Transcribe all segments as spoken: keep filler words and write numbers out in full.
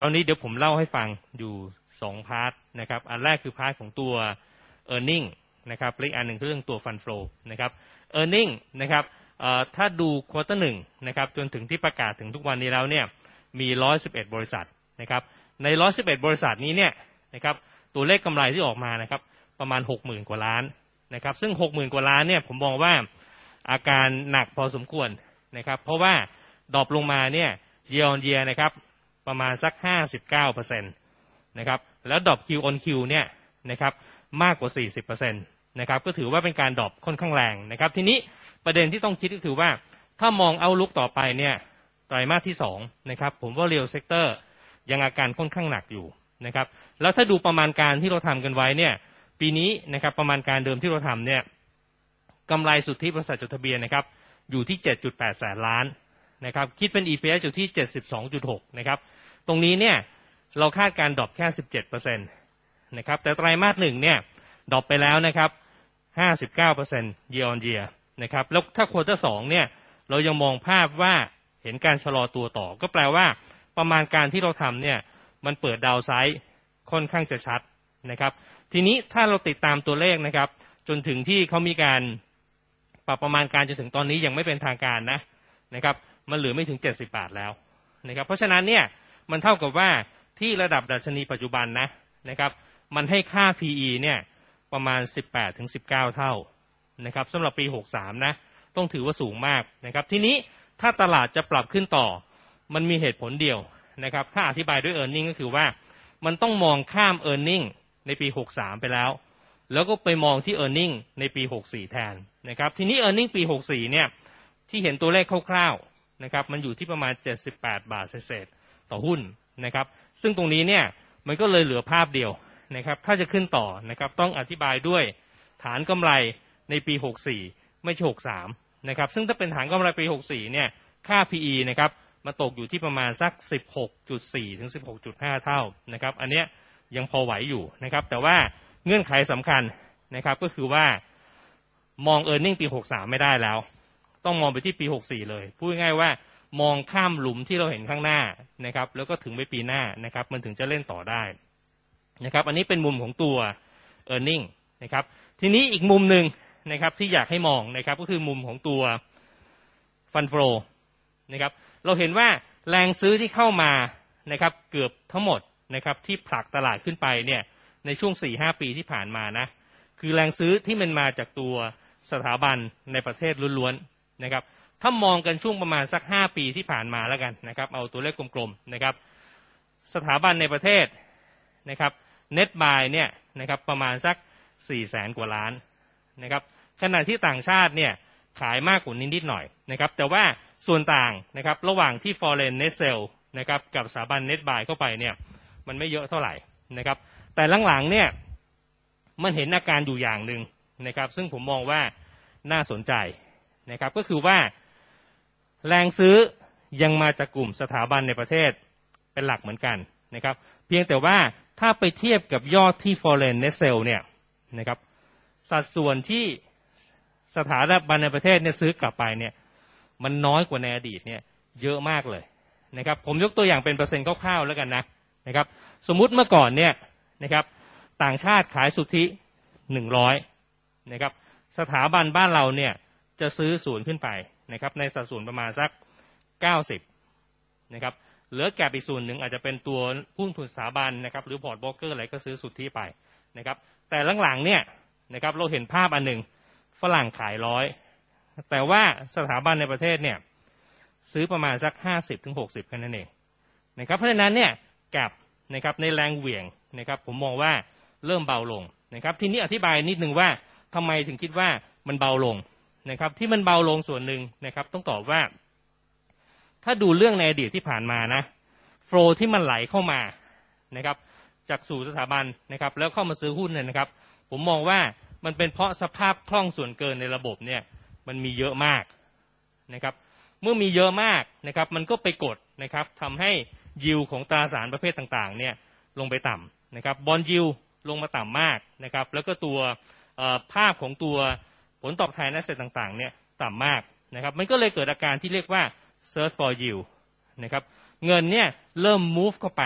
ตอนนี้เดี๋ยวผมเล่าให้ฟังอยู่สองพาร์ทนะครับอันแรกคือพาร์ทของตัว earning นะครับและอีกอันหนึ่งคือเรื่องตัว fund flow นะครับ earning นะครับถ้าดูควอเตอร์หนึ่งนะครับจนถึงที่ประกาศถึงทุกวันนี้แล้วเนี่ยมีหนึ่งร้อยสิบเอ็ดบริษัทนะครับในหนึ่งร้อยสิบเอ็ดบริษัทนี้เนี่ยนะครับตัวเลขกำไรที่ออกมานะครับประมาณ หกหมื่น กว่าล้านนะครับซึ่ง หกหมื่น กว่าล้านเนี่ยผมมองว่าอาการหนักพอสมควรนะครับเพราะว่าดรอปลงมาเนี่ย year on year นะครับประมาณสัก ห้าสิบเก้าเปอร์เซ็นต์ นะครับแล้วดรอป Q on Q เนี่ยนะครับมากกว่า สี่สิบเปอร์เซ็นต์ นะครับก็ถือว่าเป็นการดรอปค่อนข้างแรงนะครับทีนี้ประเด็นที่ต้องคิดก็คือว่าถ้ามองเอาลุกต่อไปเนี่ยไตรมาสที่สองนะครับผมว่า Real Sector ยังอาการค่อนข้างหนักอยู่นะครับแล้วถ้าดูประมาณการที่เราทำกันไว้เนี่ยปีนี้นะครับประมาณการเดิมที่เราทำเนี่ยกำไรสุทธิบริษัทจดทะเบียนนะครับอยู่ที่ เจ็ดจุดแปด แสนล้านนะครับคิดเป็น อี พี เอส อยู่ที่ เจ็ดสิบสองจุดหก นะครับตรงนี้เนี่ยเราคาดการดรอปแค่ สิบเจ็ดเปอร์เซ็นต์ นะครับแต่ไตรมาสหนึ่งเนี่ยดรอปไปแล้วนะครับ ห้าสิบเก้าเปอร์เซ็นต์ year on year นะครับแล้วถ้าควอเตอร์สองเนี่ยเรายังมองภาพว่าเห็นการชะลอตัวต่อก็แปลว่าประมาณการที่เราทำเนี่ยมันเปิดดาวไซด์ค่อนข้างจะชัดนะครับทีนี้ถ้าเราติดตามตัวเลขนะครับจนถึงที่เขามีการปรับประมาณการจนถึงตอนนี้ยังไม่เป็นทางการนะนะครับมันเหลือไม่ถึงเจ็ดสิบบาทแล้วนะครับเพราะฉะนั้นเนี่ยมันเท่ากับว่าที่ระดับดัชนีปัจจุบันนะนะครับมันให้ค่า พี อี เนี่ยประมาณ สิบแปดถึงสิบเก้า เท่านะครับสำหรับปีหกสิบสามนะต้องถือว่าสูงมากนะครับทีนี้ถ้าตลาดจะปรับขึ้นต่อมันมีเหตุผลเดียวนะครับถ้าอธิบายด้วย earning ก็คือว่ามันต้องมองข้าม earning ในปีหกสิบสามไปแล้วแล้วก็ไปมองที่ earning ในปีหกสิบสี่แทนนะครับทีนี้ earning ปีหกสิบสี่เนี่ยที่เห็นตัวเลขคร่าวๆนะครับมันอยู่ที่ประมาณเจ็ดสิบแปดบาทเศษๆต่อหุ้นนะครับซึ่งตรงนี้เนี่ยมันก็เลยเหลือภาพเดียวนะครับถ้าจะขึ้นต่อนะครับต้องอธิบายด้วยฐานกำไรในปีหกสิบสี่ไม่ใช่หกสิบสามนะครับซึ่งถ้าเป็นฐานกำไรปีหกสิบสี่เนี่ยค่า พี อี นะครับมาตกอยู่ที่ประมาณสัก สิบหกจุดสี่ ถึง สิบหกจุดห้า เท่านะครับอันเนี้ยยังพอไหวอยู่นะครับแต่ว่าเงื่อนไขสำคัญนะครับก็คือว่ามอง earning ปีหกสิบสามไม่ได้แล้วต้องมองไปที่ปีหกสิบสี่เลยพูดง่ายๆว่ามองข้ามหลุมที่เราเห็นข้างหน้านะครับแล้วก็ถึงไปปีหน้านะครับมันถึงจะเล่นต่อได้นะครับอันนี้เป็นมุมของตัว earning นะครับทีนี้อีกมุมหนึ่งนะครับที่อยากให้มองนะครับก็คือมุมของตัว fund flow นะครับเราเห็นว่าแรงซื้อที่เข้ามานะครับเกือบทั้งหมดนะครับที่ผลักตลาดขึ้นไปเนี่ยในช่วง สี่ถึงห้า ปีที่ผ่านมานะคือแรงซื้อที่มันมาจากตัวสถาบันในประเทศล้วนๆนะครับถ้ามองกันช่วงประมาณสักห้าปีที่ผ่านมาแล้วกันนะครับเอาตัวเลขกลมๆนะครับสถาบันในประเทศนะครับ net buy เนี่ยนะครับประมาณสักสี่แสนกว่าล้านนะครับขณะที่ต่างชาติเนี่ยขายมากกว่านี้นิดหน่อยนะครับแต่ว่าส่วนต่างนะครับระหว่างที่ foreign net sell นะครับกับสถาบัน net buy เข้าไปเนี่ยมันไม่เยอะเท่าไหร่นะครับแต่หลังๆเนี่ยมันเห็นอาการอยู่อย่างหนึ่งนะครับซึ่งผมมองว่าน่าสนใจนะครับก็คือว่าแรงซื้อยังมาจากกลุ่มสถาบันในประเทศเป็นหลักเหมือนกันนะครับเพียงแต่ว่าถ้าไปเทียบกับยอดที่ foreign net sell เนี่ยนะครับสัดส่วนที่สถาบันในประเทศเนี่ยซื้อกลับไปเนี่ยมันน้อยกว่าในอดีตเนี่ยเยอะมากเลยนะครับผมยกตัวอย่างเป็นเปอร์เซ็นต์คร่าวๆแล้วกันนะนะครับสมมุติเมื่อก่อนเนี่ยนะครับต่างชาติขายสุทธิหนึ่งร้อยนะครับสถาบันบ้านเราเนี่ยจะซื้อศูนย์ขึ้นไปนะครับในสัดส่วนประมาณสักเก้าสิบนะครับเหลือแก็บอีกส่วนหนึ่งอาจจะเป็นตัวหุ้นทุนสถาบันนะครับหรือพอร์ตโบรกเกอร์อะไรก็ซื้อสุทธิไปนะครับแต่หลังๆเนี่ยนะครับเราเห็นภาพอันหนึ่งฝรั่งขายร้อยแต่ว่าสถาบันในประเทศเนี่ยซื้อประมาณสักห้าสิบถึงหกสิบแค่นั้นเองนะครับเพราะฉะนั้นเนี่ยแก็บนะครับในแรงเหวี่ยงนะครับผมมองว่าเริ่มเบาลงนะครับทีนี้อธิบายนิดนึงว่าทำไมถึงคิดว่ามันเบาลงนะครับที่มันเบาลงส่วนหนึ่งนะครับต้องตอบว่าถ้าดูเรื่องในอดีตที่ผ่านมานะโฟลว์ที่มันไหลเข้ามานะครับจากสู่สถาบันนะครับแล้วเข้ามาซื้อหุ้นเนี่ยนะครับผมมองว่ามันเป็นเพราะสภาพคล่องส่วนเกินในระบบเนี่ยมันมีเยอะมากนะครับเมื่อมีเยอะมากนะครับมันก็ไปกดนะครับทำให้ยิวของตราสารประเภทต่างๆเนี่ยลงไปต่ำนะครับบอนด์ยิวลงมาต่ำมากนะครับแล้วก็ตัวภาพของตัวผลตอบแทนแอสเซทต่างๆเนี่ยต่ำมากนะครับมันก็เลยเกิดอาการที่เรียกว่า search for yield นะครับเงินเนี่ยเริ่ม move เข้าไป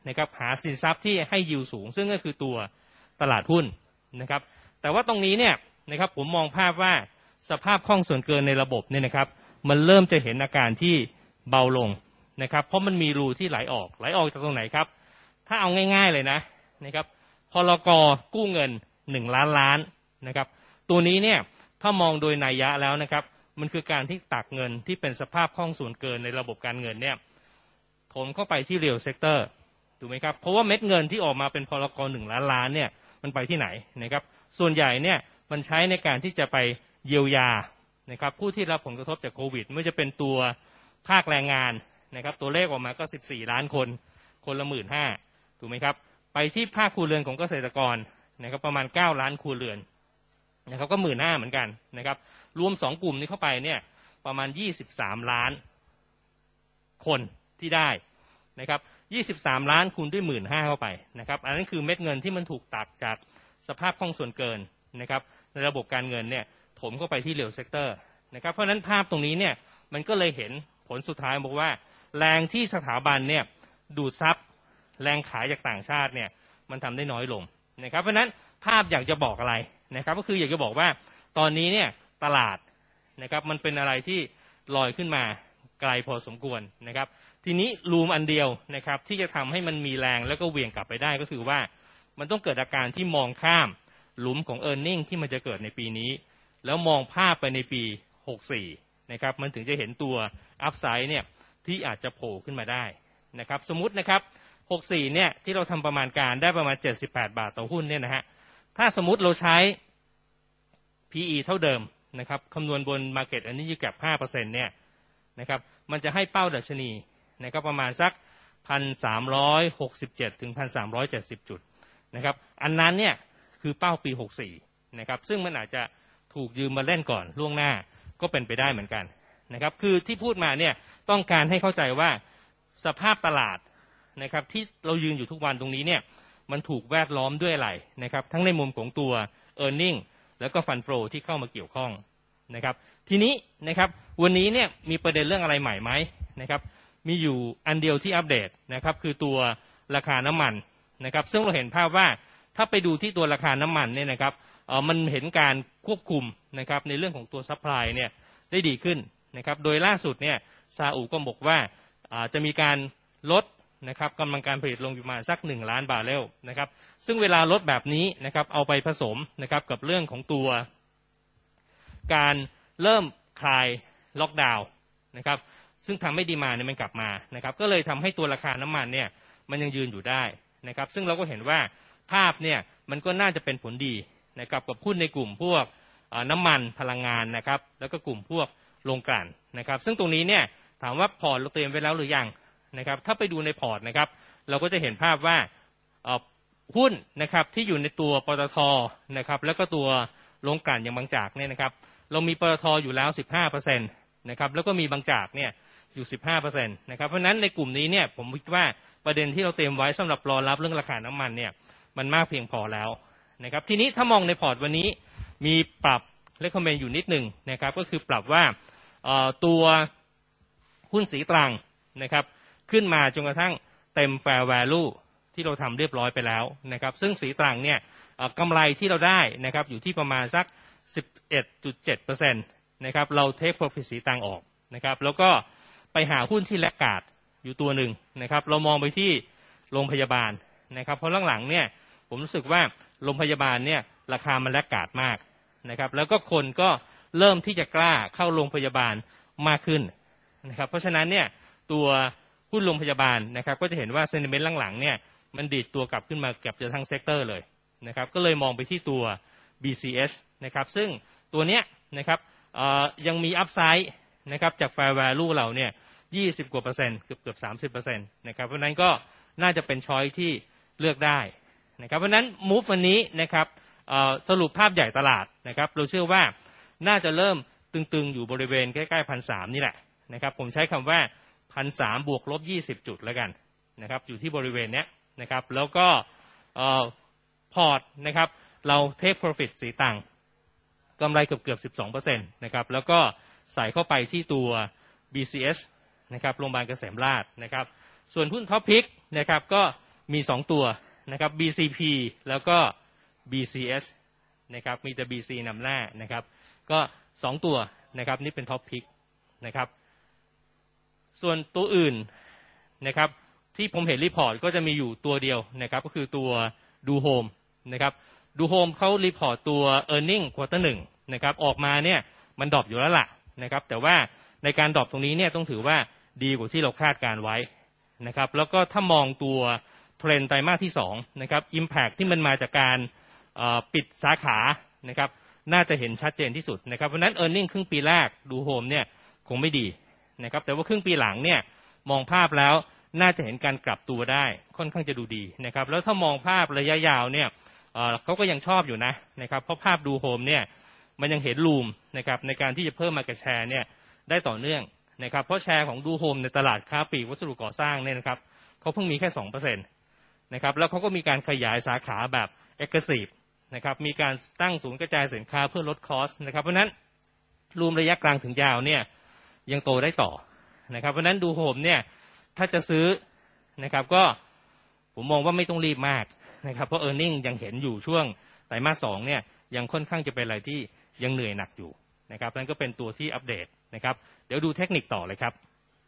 นะครับหาสินทรัพย์ที่ให้ยิวสูงซึ่งก็คือตัวตลาดหุ้นนะครับแต่ว่าตรงนี้เนี่ยนะครับผมมองภาพว่าสภาพคล่องส่วนเกินในระบบเนี่ยนะครับมันเริ่มจะเห็นอาการที่เบาลงนะครับเพราะมันมีรูที่ไหลออกไหลออกจากตรงไหนครับถ้าเอาง่ายๆเลยนะนะครับพลก.กู้เงินหนึ่งล้านล้านนะครับตัวนี้เนี่ยถ้ามองโดยนัยยะแล้วนะครับมันคือการที่ตักเงินที่เป็นสภาพคล่องส่วนเกินในระบบการเงินเนี่ยถมเข้าไปที่ real sector ถูกไหมครับเพราะว่าเม็ดเงินที่ออกมาเป็นพลก.หนึ่งล้านล้านเนี่ยมันไปที่ไหนนะครับส่วนใหญ่เนี่ยมันใช้ในการที่จะไปเยียวยานะครับผู้ที่รับผลกระทบจากโควิดไม่ว่าจะเป็นตัวภาคแรงงานนะครับตัวเลขออกมาก็สิบสี่ล้านคนคนละหมื่นห้าถูกไหมครับไปที่ภาคครัวเรือนของเกษตรกรนะครับประมาณเก้าล้านครัวเรือนนะครับก็หมื่นห้าเหมือนกันนะครับรวมสองกลุ่มนี้เข้าไปเนี่ยประมาณยี่สิบสามล้านคนที่ได้นะครับยี่สิบสามล้านคูณด้วยหมื่นห้าเข้าไปนะครับอันนั้นคือเม็ดเงินที่มันถูกตักจากสภาพคล่องส่วนเกินนะครับในระบบการเงินเนี่ยถมเข้าไปที่ real sector นะครับเพราะฉะนั้นภาพตรงนี้เนี่ยมันก็เลยเห็นผลสุดท้ายบอกว่าแรงที่สถาบันเนี่ยดูดซับแรงขายจากต่างชาติเนี่ยมันทำได้น้อยลงนะครับเพราะฉะนั้นภาพอยากจะบอกอะไรนะครับก็คืออยากจะบอกว่าตอนนี้เนี่ยตลาดนะครับมันเป็นอะไรที่ลอยขึ้นมาไกลพอสมควรนะครับทีนี้รูมอันเดียวนะครับที่จะทำให้มันมีแรงแล้วก็เหวี่ยงกลับไปได้ก็คือว่ามันต้องเกิดอาการที่มองข้ามหลุมของ earning ที่มันจะเกิดในปีนี้แล้วมองภาพไปในปีหกสิบสี่นะครับมันถึงจะเห็นตัว upside เนี่ยที่อาจจะโผล่ขึ้นมาได้นะครับสมมุตินะครับหกสิบสี่เนี่ยที่เราทำประมาณการได้ประมาณเจ็ดสิบแปดบาทต่อหุ้นเนี่ยนะฮะถ้าสมมุติเราใช้ พี อี เท่าเดิมนะครับคำนวณบน Market Energy Gap ห้าเปอร์เซ็นต์ เนี่ยนะครับมันจะให้เป้าดัชนีนะครับประมาณสัก หนึ่งพันสามร้อยหกสิบเจ็ด ถึง หนึ่งพันสามร้อยเจ็ดสิบ จุดนะครับอันนั้นเนี่ยคือเป้าปีหกสิบสี่นะครับซึ่งมันอาจจะถูกยืมมาเล่นก่อนล่วงหน้าก็เป็นไปได้เหมือนกันนะครับคือที่พูดมาเนี่ยต้องการให้เข้าใจว่าสภาพตลาดนะครับที่เรายืนอยู่ทุกวันตรงนี้เนี่ยมันถูกแวดล้อมด้วยอะไรนะครับทั้งในมุมของตัว earning แล้วก็ fund flow ที่เข้ามาเกี่ยวข้องนะครับทีนี้นะครับวันนี้เนี่ยมีประเด็นเรื่องอะไรใหม่ไหมนะครับมีอยู่อันเดียวที่อัปเดตนะครับคือตัวราคาน้ำมันนะครับซึ่งเราเห็นภาพว่าถ้าไปดูที่ตัวราคาน้ำมันเนี่ยนะครับเอ่อมันเห็นการควบคุมนะครับในเรื่องของตัวซัพพลายเนี่ยได้ดีขึ้นนะครับโดยล่าสุดเนี่ยซาอุก็บอกว่าจะมีการลดนะครับกำลังการผลิตลงประมาณสักหนึ่งล้านบาร์เรลนะครับซึ่งเวลาลดแบบนี้นะครับเอาไปผสมนะครับกับเรื่องของตัวการเริ่มคลายล็อกดาวน์นะครับซึ่งทำให้ดีมานด์เนี่ยมันกลับมานะครับก็เลยทำให้ตัวราคาน้ำมันเนี่ยมันยังยืนอยู่ได้นะครับซึ่งเราก็เห็นว่าภาพเนี่ยมันก็น่าจะเป็นผลดีนะครับกับหุ้นในกลุ่มพวกน้ำมันพลังงานนะครับแล้วก็กลุ่มพวกโรงกลั่นนะครับซึ่งตรงนี้เนี่ยถามว่าพอร์ตเราเตรียมไว้แล้วหรือยังนะครับถ้าไปดูในพอร์ตนะครับเราก็จะเห็นภาพว่าหุ้นนะครับที่อยู่ในตัวปตท.นะครับแล้วก็ตัวโรงกลั่นอย่างบางจากเนี่ยนะครับเรามีปตท.อยู่แล้ว สิบห้าเปอร์เซ็นต์ นะครับแล้วก็มีบางจากเนี่ยอยู่ สิบห้าเปอร์เซ็นต์ นะครับเพราะฉะนั้นในกลุ่มนี้เนี่ยผมคิดว่าประเด็นที่เราเตรียมไว้สำหรับรอรับเรื่องราคาน้ำมันเนี่ยมันมากเพียงพอแล้วนะครับทีนี้ถ้ามองในพอร์ตวันนี้มีปรับเลคคอมเมนต์อยู่นิดหนึ่งนะครับก็คือปรับว่าตัวหุ้นสีตรังนะครับขึ้นมาจนกระทั่งเต็ม fair value ที่เราทำเรียบร้อยไปแล้วนะครับซึ่งสีตรังเนี่ยกำไรที่เราได้นะครับอยู่ที่ประมาณสัก สิบเอ็ดจุดเจ็ดเปอร์เซ็นต์ นะครับเราเทค profit สีตรังออกนะครับแล้วก็ไปหาหุ้นที่แลกขาดอยู่ตัวหนึ่งนะครับเรามองไปที่โรงพยาบาลนะครับเพราะหลังๆเนี่ยผมรู้สึกว่าโรงพยาบาลเนี่ยราคามันแลกขาดมากนะครับแล้วก็คนก็เริ่มที่จะกล้าเข้าโรงพยาบาลมากขึ้นนะครับเพราะฉะนั้นเนี่ยตัวหุ้นโรงพยาบาลนะครับก็จะเห็นว่าเซนิเมนต์หลังๆเนี่ยมันดีดตัวกลับขึ้นมาเกือบจะทั้งเซกเตอร์เลยนะครับก็เลยมองไปที่ตัว บี ซี เอส นะครับซึ่งตัวเนี้ยนะครับยังมีอัพไซด์นะครับจาก fair value เราเนี่ยยี่สิบกว่าเปอร์เซ็นต์เกือบเกือบสามสิบเปอร์เซ็นต์นะครับเพราะนั้นก็น่าจะเป็นช้อยที่เลือกได้นะครับเพราะนั้น move วันนี้นะครับสรุปภาพใหญ่ตลาดนะครับเราเชื่อว่าน่าจะเริ่มตึงๆอยู่บริเวณใกล้ๆพันสามนี่แหละนะครับผมใช้คำว่าพันสามบวกลบยี่สิบจุดแล้วกันนะครับอยู่ที่บริเวณเนี้ยนะครับแล้วก็พอร์ตนะครับเรา take profit สีตังกำไรเกือบเกือบสิบสองเปอร์เซ็นต์นะครับแล้วก็ใส่เข้าไปที่ตัว บี ซี เอส นะครับโรงพยาบาลเกษมราษฎร์นะครับส่วนหุ้นท็อปพิกนะครับก็มีสองตัวนะครับ บี ซี พี แล้วก็ บี ซี เอส นะครับมีแต่ บี ซี นำหน้านะครับก็สองตัวนะครับนี่เป็นท็อปพิกนะครับส่วนตัวอื่นนะครับที่ผมเห็นรีพอร์ตก็จะมีอยู่ตัวเดียวนะครับก็คือตัวดูโฮมนะครับดูโฮมเขารีพอร์ตตัว earning quarter หนึ่งนะครับออกมาเนี่ยมันดรอปอยู่แล้วล่ะนะครับแต่ว่าในการดรอปตรงนี้เนี่ยต้องถือว่าดีกว่าที่เราคาดการไว้นะครับแล้วก็ถ้ามองตัวเทรนด์ไตรมาสที่สองนะครับ impact ที่มันมาจากการปิดสาขานะครับน่าจะเห็นชัดเจนที่สุดนะครับเพราะนั้น earning ครึ่งปีแรกดูโฮมเนี่ยคงไม่ดีนะครับแต่ว่าครึ่งปีหลังเนี่ยมองภาพแล้วน่าจะเห็นการกลับตัวได้ค่อนข้างจะดูดีนะครับแล้วถ้ามองภาพระยะยาวเนี่ยเขาก็ยังชอบอยู่นะนะครับเพราะภาพดูโฮมเนี่ยมันยังเห็นรูมนะครับในการที่จะเพิ่ม market share เนี่ยได้ต่อเนื่องนะครับเพราะแชร์ของดูโฮมในตลาดค้าปลีกวัสดุก่อสร้างเนี่ยนะครับเขาเพิ่งมีแค่ สองเปอร์เซ็นต์ นะครับแล้วเขาก็มีการขยายสาขาแบบ aggressive นะครับมีการตั้งศูนย์กระจายสินค้าเพื่อลดคอสนะครับเพราะนั้นรูมระยะกลางถึงยาวเนี่ยยังโตได้ต่อนะครับเพราะนั้นดูโฮมเนี่ยถ้าจะซื้อนะครับก็ผมมองว่าไม่ต้องรีบมากนะครับเพราะ earning ยังเห็นอยู่ช่วงไตรมาสสองเนี่ยยังค่อนข้างจะเป็นอะไรที่ยังเหนื่อยหนักอยู่นะครับนั่นก็เป็นตัวที่อัปเดตนะครับเดี๋ยวดูเทคนิคต่อเลยครับ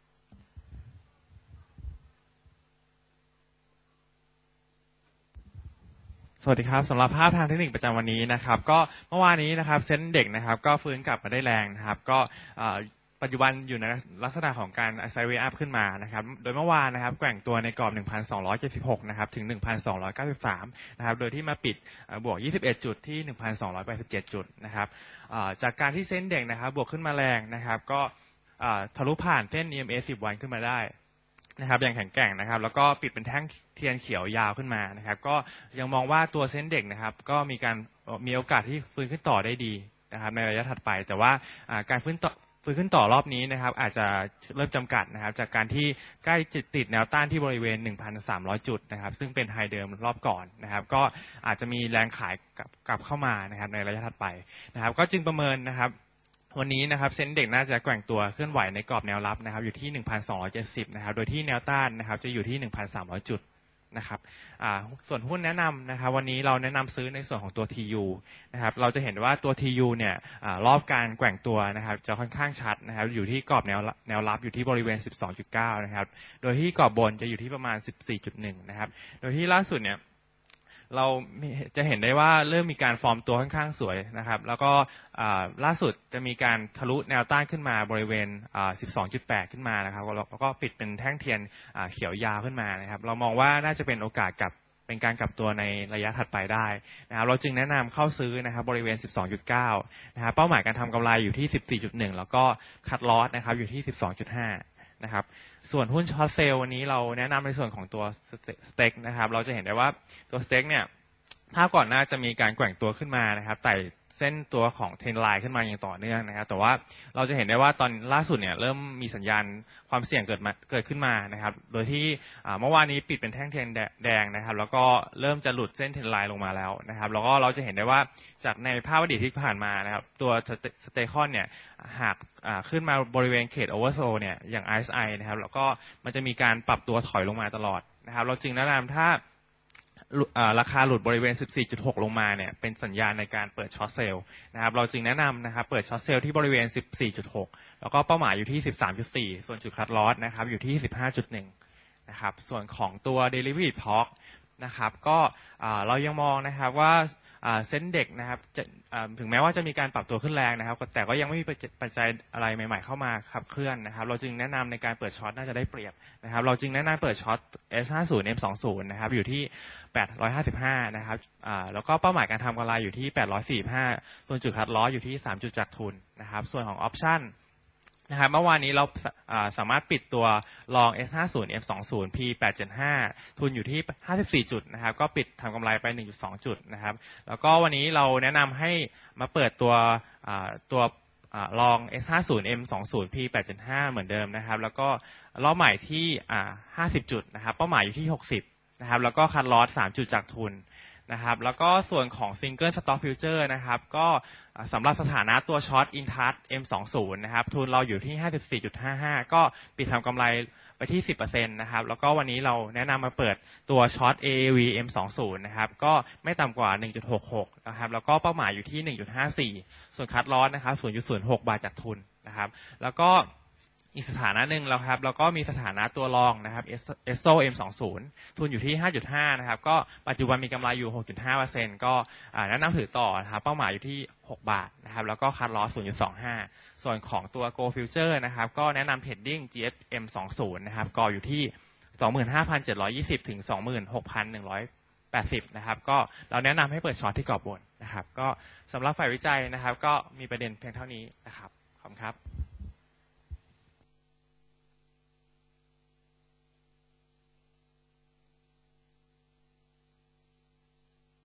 สวัสดีครับสำหรับภาพทางเทคนิคประจำวันนี้นะครับก็เมื่อวานนี้นะครับเซ็นเด็กนะครับก็ฟื้นกลับมาได้แรงนะครับก็ปัจจุบันอยู่ในลักษณะของการไซด์เวย์อัพขึ้นมานะครับโดยเมื่อวานนะครับแกว่งตัวในกรอบ หนึ่งพันสองร้อยเจ็ดสิบหก นะครับถึง หนึ่งพันสองร้อยเก้าสิบสาม นะครับโดยที่มาปิดบวกยี่สิบเอ็ดจุดที่ หนึ่งพันสองร้อยแปดสิบเจ็ด จุดนะครับจากการที่เซ็นเด็กนะครับบวกขึ้นมาแรงนะครับก็ทะลุผ่านเส้น อี เอ็ม เอ สิบ วันขึ้นมาได้นะครับอย่างแข็งแกร่งนะครับแล้วก็ปิดเป็นแท่งเทียนเขียวยาวขึ้นมานะครับก็ยังมองว่าตัวเซ็นเด็กนะครับก็มีการมีโอกาสที่ฟื้นขึ้นต่อได้ดีนะครับในระยะถัดไปแต่ว่าการฟื้นต่อฟื้นขึ้นต่อรอบนี้นะครับอาจจะเริ่มจำกัดนะครับจากการที่ใกล้จิตติดแนวต้านที่บริเวณ หนึ่งพันสามร้อย จุดนะครับซึ่งเป็นไฮเดิมรอบก่อนนะครับก็อาจจะมีแรงขายกลับเข้ามานะครับในระยะถัดไปนะครับก็จึงประเมินนะครับวันนี้นะครับเซ็นเด็กน่าจะแกว่งตัวเคลื่อนไหวในกรอบแนวรับนะครับอยู่ที่ หนึ่งพันสองร้อยเจ็ดสิบ นะครับโดยที่แนวต้านนะครับจะอยู่ที่ หนึ่งพันสามร้อย จุดนะครับส่วนหุ้นแนะนำนะครับวันนี้เราแนะนำซื้อในส่วนของตัว ที ยู นะครับเราจะเห็นว่าตัว ที ยู เนี่ยรอบการแกว่งตัวนะครับจะค่อนข้างชัดนะครับอยู่ที่กรอบแนวแนวรับอยู่ที่บริเวณ สิบสองจุดเก้า นะครับโดยที่กรอบบนจะอยู่ที่ประมาณ สิบสี่จุดหนึ่ง นะครับโดยที่ล่าสุดเนี่ยเราจะเห็นได้ว่าเริ่มมีการฟอร์มตัวค่อนข้างสวยนะครับแล้วก็ล่าสุดจะมีการทะลุแนวต้านขึ้นมาบริเวณ สิบสองจุดแปด ขึ้นมานะครับแล้วก็ปิดเป็นแท่งเทียนเขียวยาวขึ้นมานะครับเรามองว่าน่าจะเป็นโอกาสกับเป็นการกลับตัวในระยะถัดไปได้นะครับเราจึงแนะนำเข้าซื้อนะครับบริเวณ สิบสองจุดเก้า นะครับเป้าหมายการทำกำไรอยู่ที่ สิบสี่จุดหนึ่ง แล้วก็คัทลอสนะครับอยู่ที่ สิบสองจุดห้านะครับส่วนหุ้นช็อตเซลล์วันนี้เราแนะนำในส่วนของตัวสเต็กนะครับเราจะเห็นได้ว่าตัวสเต็กเนี่ยภาพก่อนหน้าจะมีการแกว่งตัวขึ้นมานะครับแต่เส้นตัวของเทรนไลน์ขึ้นมาอย่างต่อเนื่องนะครับแต่ว่าเราจะเห็นได้ว่าตอนล่าสุดเนี่ยเริ่มมีสัญญาณความเสี่ยงเกิดมาเกิดขึ้นมานะครับโดยที่เมื่อวานนี้ปิดเป็นแท่งเทียนแดงนะครับแล้วก็เริ่มจะหลุดเส้นเทรนไลน์ลงมาแล้วนะครับแล้วก็เราจะเห็นได้ว่าจากในภาพอดีตที่ผ่านมานะครับตัวสเตคอนเนี่ยหากขึ้นมาบริเวณเขตโอเวอร์โซเนี่ยอย่าง อาร์ เอส ไอ นะครับแล้วก็มันจะมีการปรับตัวถอยลงมาตลอดนะครับเราจึงแนะนำถ้าราคาหลุดบริเวณ สิบสี่จุดหก ลงมาเนี่ยเป็นสัญญาณในการเปิดช็อตเซลล์นะครับเราจึงแนะนำนะครับเปิดช็อตเซลล์ที่บริเวณ สิบสี่จุดหก แล้วก็เป้าหมายอยู่ที่ สิบสามจุดสี่ ส่วนจุดคัทลอสนะครับอยู่ที่ สิบห้าจุดหนึ่ง นะครับส่วนของตัว Derivative Talk นะครับก็เรายังมองนะครับว่าเซ็นเด็กนะครับถึงแม้ว่าจะมีการปรับตัวขึ้นแรงนะครับแต่ก็ยังไม่มีปัจจัยอะไรใหม่ๆเข้ามาขับเคลื่อนนะครับเราจึงแนะนำในการเปิดช็อตน่าจะได้เปรียบนะครับเราจึงแนะนำเปิดช็อต เอส ห้าสิบ เอ็ม ยี่สิบ นะครับอยู่ที่แปดร้อยห้าสิบห้านะครับแล้วก็เป้าหมายการทำกำไรอยู่ที่แปดร้อยสี่สิบห้าส่วนจุดคัทลอสอยู่ที่สามจุดจากทุนนะครับส่วนของออปชั่นนะครับเมื่อวานนี้เราสามารถปิดตัวลอง เอส ห้าสิบ เอ็ม ยี่สิบ พี แปดจุดห้า ทุนอยู่ที่ห้าสิบสี่จุดนะครับก็ปิดทำกำไรไป หนึ่งจุดสอง จุดนะครับแล้วก็วันนี้เราแนะนำให้มาเปิดตัวตัวลอง เอส ห้าสิบ เอ็ม ยี่สิบ พี แปดจุดห้า เหมือนเดิมนะครับแล้วก็รอบใหม่ที่ห้าสิบจุดนะครับเป้าหมายอยู่ที่หกสิบนะครับแล้วก็คัทลอสสามจุดจากทุนนะครับแล้วก็ส่วนของ Single Stock Future นะครับก็สำหรับสถานะตัวช็อต Intouch เอ็ม ยี่สิบ นะครับทุนเราอยู่ที่ ห้าสิบสี่จุดห้าห้า ก็ปิดทำกำไรไปที่ สิบเปอร์เซ็นต์ นะครับแล้วก็วันนี้เราแนะนำมาเปิดตัวช็อต เอ เอ วี เอ็ม ยี่สิบ นะครับก็ไม่ต่ำกว่า หนึ่งจุดหกหก นะครับแล้วก็เป้าหมายอยู่ที่ หนึ่งจุดห้าสี่ ส่วนคัทลอสนะครับ ศูนย์จุดศูนย์หก บาทจากทุนนะครับแล้วก็อีกสถานะหนึ่งแล้วครับแล้วก็มีสถานะตัวรองนะครับ เอส โอ เอ็ม ยี่สิบ ทุนอยู่ที่ ห้าจุดห้า นะครับก็ปัจจุบันมีกำไรอยู่ หกจุดห้าเปอร์เซ็นต์ ก็แนะนำถือต่อนะครับเป้าหมายอยู่ที่หกบาทนะครับแล้วก็คัทลอส ศูนย์จุดสองห้า ส่วนของตัว Go Future นะครับก็แนะนำเทรดดิ้ง จี เอส เอ็ม ยี่สิบ นะครับก็อยู่ที่ สองหมื่นห้าพันเจ็ดร้อยยี่สิบ ถึง สองหมื่นหกพันหนึ่งร้อยแปดสิบ นะครับก็เราแนะนำให้เปิดช็อตที่กรอบบนนะครับก็สำหรับฝ่ายวิจัยนะครับก็มีประเด็นเพียงเท่านี้นะครับขอบคุณครับ